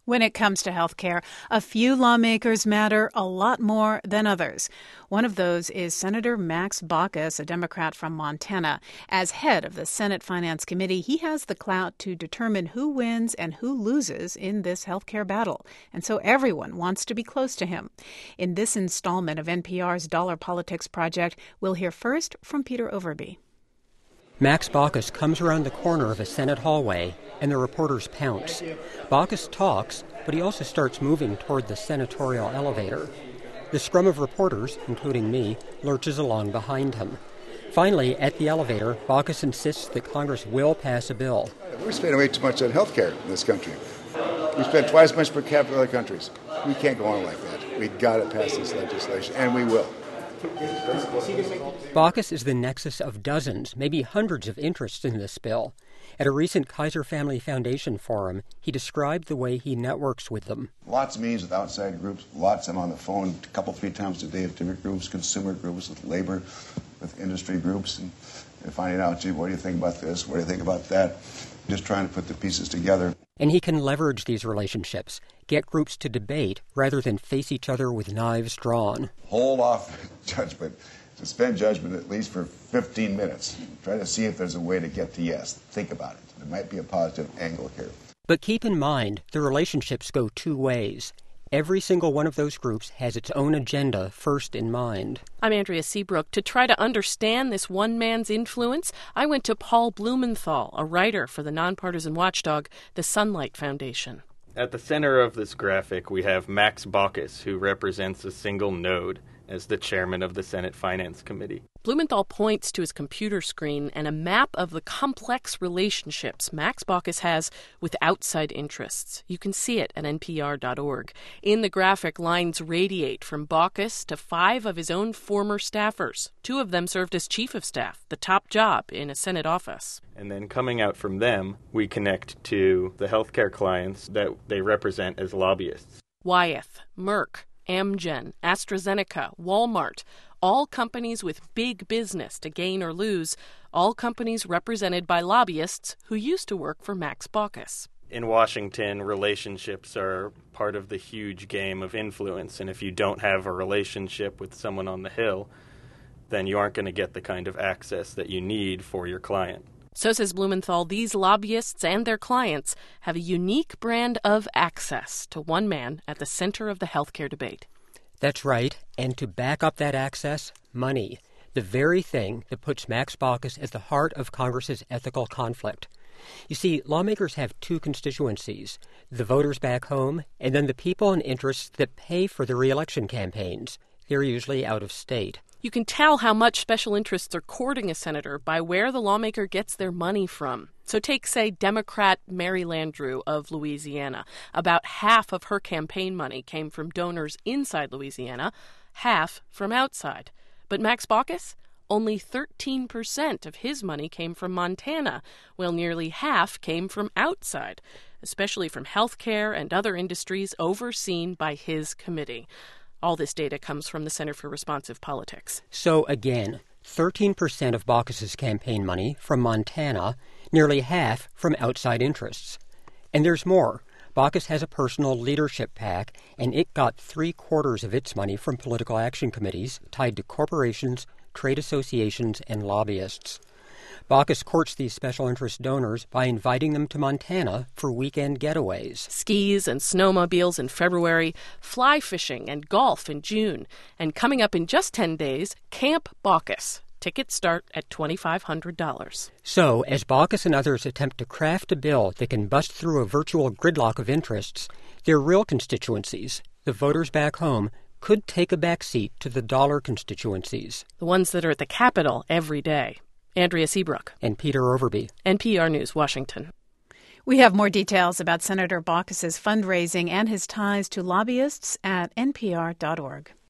When it comes to health care, a few lawmakers matter a lot more than others. One of those is Senator Max Baucus, a Democrat from Montana. As head of the Senate Finance Committee, he has the clout to determine who wins and who loses in this health care battle. And so everyone wants to be close to him. In this installment of NPR's Dollar Politics Project, we'll hear first from Peter Overby. Max Baucus comes around the corner of a Senate hallway, and the reporters pounce. Baucus talks, but he also starts moving toward the senatorial elevator. The scrum of reporters, including me, lurches along behind him. Finally, at the elevator, Baucus insists that Congress will pass a bill. We're spending way too much on health care in this country. We spend twice as much per capita in other countries. We can't go on like that. We've got to pass this legislation, and we will. Baucus is the nexus of dozens, maybe hundreds of interests in this bill. At a recent Kaiser Family Foundation forum, he described the way he networks with them. Lots of meetings with outside groups, lots I'm on the phone a couple, 3 times a day with different groups, consumer groups, with labor, with industry groups, and finding out, gee, what do you think about this? What do you think about that? Just trying to put the pieces together. And he can leverage these relationships, get groups to debate rather than face each other with knives drawn. Hold off judgment. Suspend judgment at least for 15 minutes. Try to see if there's a way to get to yes. Think about it. There might be a positive angle here. But keep in mind, the relationships go 2 ways. Every single one of those groups has its own agenda first in mind. I'm Andrea Seabrook. To try to understand this one man's influence, I went to Paul Blumenthal, a writer for the nonpartisan watchdog, the Sunlight Foundation. At the center of this graphic, we have Max Baucus, who represents a single node as the chairman of the Senate Finance Committee. Blumenthal points to his computer screen and a map of the complex relationships Max Baucus has with outside interests. You can see it at npr.org. In the graphic, lines radiate from Baucus to 5 of his own former staffers. 2 of them served as chief of staff, the top job in a Senate office. And then coming out from them, we connect to the healthcare clients that they represent as lobbyists. Wyeth, Merck, Amgen, AstraZeneca, Walmart, all companies with big business to gain or lose, all companies represented by lobbyists who used to work for Max Baucus. In Washington, relationships are part of the huge game of influence, and if you don't have a relationship with someone on the Hill, then you aren't going to get the kind of access that you need for your client. So says Blumenthal, these lobbyists and their clients have a unique brand of access to one man at the center of the healthcare debate. That's right, and to back up that access, money, the very thing that puts Max Baucus at the heart of Congress's ethical conflict. You see, lawmakers have 2 constituencies, the voters back home and then the people and interests that pay for the re-election campaigns. They're usually out of state. You can tell how much special interests are courting a senator by where the lawmaker gets their money from. So take, say, Democrat Mary Landrieu of Louisiana. About half of her campaign money came from donors inside Louisiana, half from outside. But Max Baucus? Only 13% of his money came from Montana, while nearly half came from outside, especially from health care and other industries overseen by his committee. All this data comes from the Center for Responsive Politics. So again, 13% of Baucus's campaign money from Montana, nearly half from outside interests. And there's more. Baucus has a personal leadership PAC, and it got 3/4 of its money from political action committees tied to corporations, trade associations, and lobbyists. Baucus courts these special interest donors by inviting them to Montana for weekend getaways. Skis and snowmobiles in February, fly fishing and golf in June, and coming up in just 10 days, Camp Baucus. Tickets start at $2,500. So, as Baucus and others attempt to craft a bill that can bust through a virtual gridlock of interests, their real constituencies, the voters back home, could take a backseat to the dollar constituencies. The ones that are at the Capitol every day. Andrea Seabrook. And Peter Overby. NPR News, Washington. We have more details about Senator Baucus's fundraising and his ties to lobbyists at npr.org.